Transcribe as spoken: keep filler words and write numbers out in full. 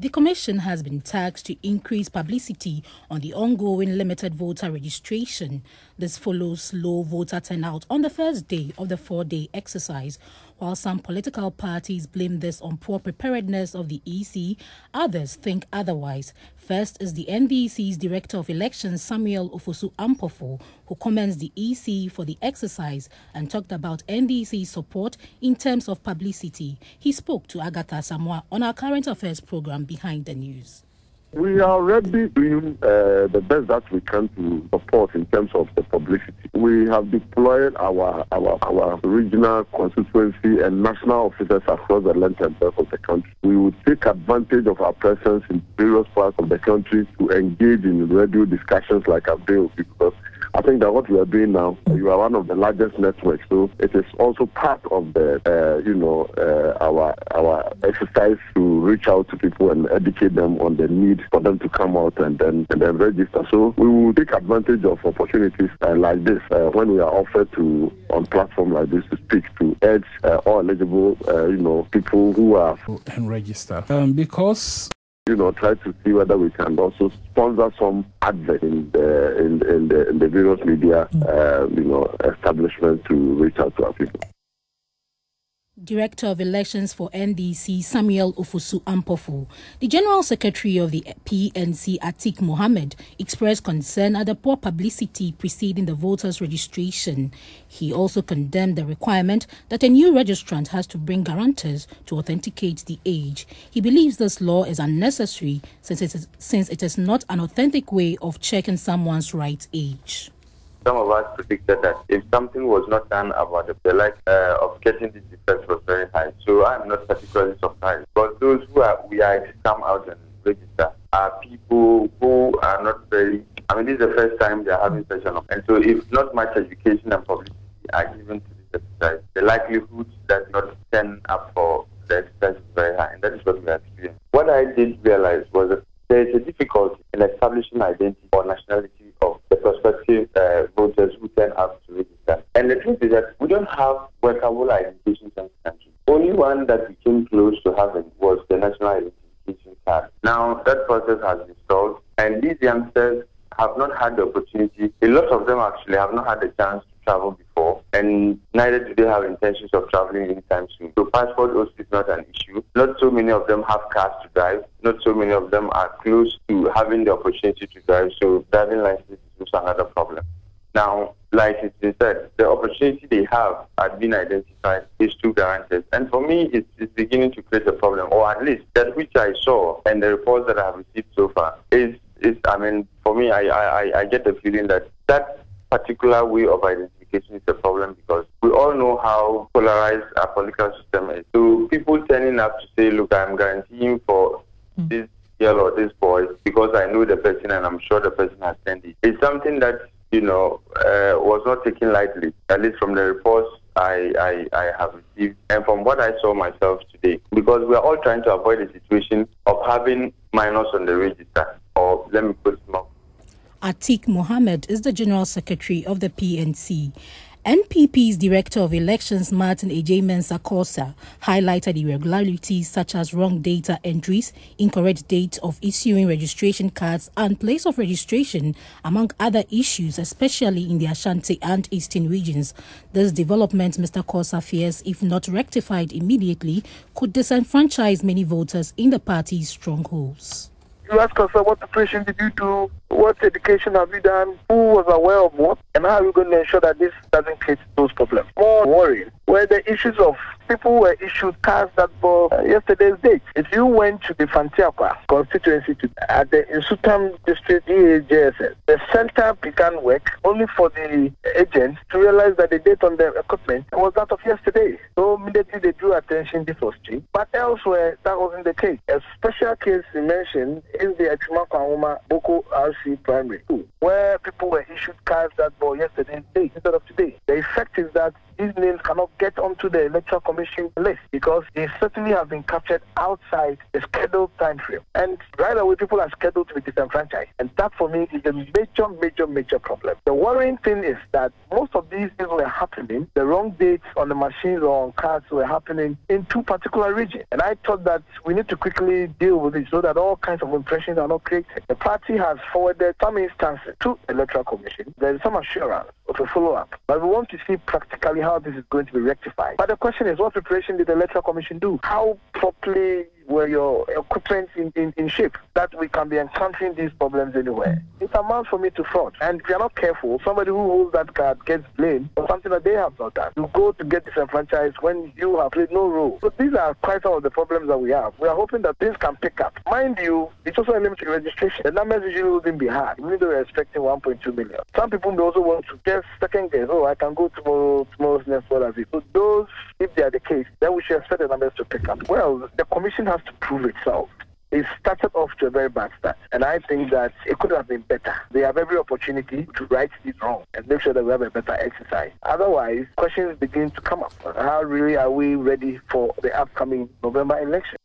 The Commission has been tasked to increase publicity on the ongoing limited voter registration. This follows low voter turnout on the first day of the four-day exercise. While some political parties blame this on poor preparedness of the E C, others think otherwise. First is the N D C's Director of Elections, Samuel Ofosu-Ampofo, who commends the E C for the exercise and talked about N D C's support in terms of publicity. He spoke to Agatha Samoa on our current affairs program Behind the News. We are already doing uh, the best that we can to support in terms of the publicity. We have deployed our our, our regional constituency and national officers across the length and breadth of the country. We will take advantage of our presence in various parts of the country to engage in radio discussions like I've done because I think that what we are doing now, you are one of the largest networks, so it is also part of the, uh, you know, uh, our our exercise to reach out to people and educate them on the need for them to come out and then and then register. So we will take advantage of opportunities uh, like this uh, when we are offered to on platform like this to speak to urge uh, all eligible, uh, you know, people who are and register um, because. You know, try to see whether we can also sponsor some advert in the in, in the in the various media, uh, you know, establishments to reach out to our people. Director of Elections for N D C, Samuel Ofosu-Ampofo. The General Secretary of the P N C, Atiq Mohammed, expressed concern at the poor publicity preceding the voters' registration. He also condemned the requirement that a new registrant has to bring guarantors to authenticate the age. He believes this law is unnecessary since it is, since it is not an authentic way of checking someone's right age. Some of us predicted that if something was not done about it, the like uh, of getting this effect was very high. So I'm not particularly surprised. But those who are we are to come out and register are people who are not very. I mean, this is the first time they are having such an. And so, if not much education and publicity are given to this exercise, the likelihood that not turn up for the exercise is very high, and that is what we are experiencing. What I did realize was that there is a difficulty in establishing identity or nationality of the prospective uh, voters who turn up to register. And the truth is that we don't have workable identification in the country. Only one that we came close to having was the national identification card. Now that process has been stalled, and these youngsters have not had the opportunity. A lot of them actually have not had the chance to travel before, and neither do they have intentions of traveling anytime soon. So passport also is not an issue. Not so many of them have cars to drive. Not so many of them are close to having the opportunity to drive. So driving license is also another problem. Now, like it's been said, the opportunity they have at being identified is through guarantors. And for me, it's, it's beginning to create a problem, or at least that which I saw and the reports that I have received so far is, is I mean, for me, I, I, I get the feeling that that particular way of identification is a problem because we all know how polarized our political system is. So people turning up to say, look, I'm guaranteeing for mm. this girl or this boy because I know the person and I'm sure the person has sent it. It's something that, you know, uh, was not taken lightly, at least from the reports I, I, I have received and from what I saw myself today. Because we are all trying to avoid the situation of having minors on the register, or let me put it more. Atiq Mohammed is the General Secretary of the P N C. N P P's Director of Elections, Martin Ejay-Mensah Korsah, highlighted irregularities such as wrong data entries, incorrect date of issuing registration cards, and place of registration, among other issues, especially in the Ashanti and Eastern regions. This development, Mister Korsah fears, if not rectified immediately, could disenfranchise many voters in the party's strongholds. You ask us, what preparation did you do? What education have you done? Who was aware of what? And how are we going to ensure that this doesn't create those problems? More worrying were the issues of people who were issued cards that were uh, yesterday's date. If you went to the Fantiakwa constituency to, at the Insutam district D A J S S, the center began work only for the agents to realize that the date on the equipment was that of yesterday. So immediately they drew attention, this was cheap. But elsewhere, that wasn't the case. A special case you mentioned is the Echumakwa Boko R C Primary School, where people were issued cards that were yesterday's date instead of today. The effect is that these names cannot get onto the Electoral Commission list because they certainly have been captured outside the scheduled time frame. And right away, people are scheduled to be disenfranchised. And that, for me, is a major, major, major problem. The worrying thing is that most of these things were happening, the wrong dates on the machines or on cards were happening in two particular regions. And I thought that we need to quickly deal with it so that all kinds of impressions are not created. The party has forwarded some instances to the Electoral Commission. There is some assurance of a follow-up. But we want to see practically how this is going to be rectified. But the question is, what preparation did the Electoral Commission do? How properly were your equipment in, in, in shape that we can be encountering these problems anywhere? It amounts for me to fraud. And if you're not careful, somebody who holds that card gets blamed for something that they have not done. You go to get disenfranchised when you have played no role. So these are quite some of the problems that we have. We are hoping that things can pick up. Mind you, it's also a limited registration. The numbers usually wouldn't be hard, even though we're expecting one point two million. Some people may also want to just second guess, oh, I can go tomorrow, tomorrow's next, what have you. So those, if they are the case, then we should expect the numbers to pick up. Well, the commission has to prove itself. It started off to a very bad start, and I think that it could have been better. They have every opportunity to right this wrong and make sure that we have a better exercise. Otherwise, questions begin to come up. How really are we ready for the upcoming November election?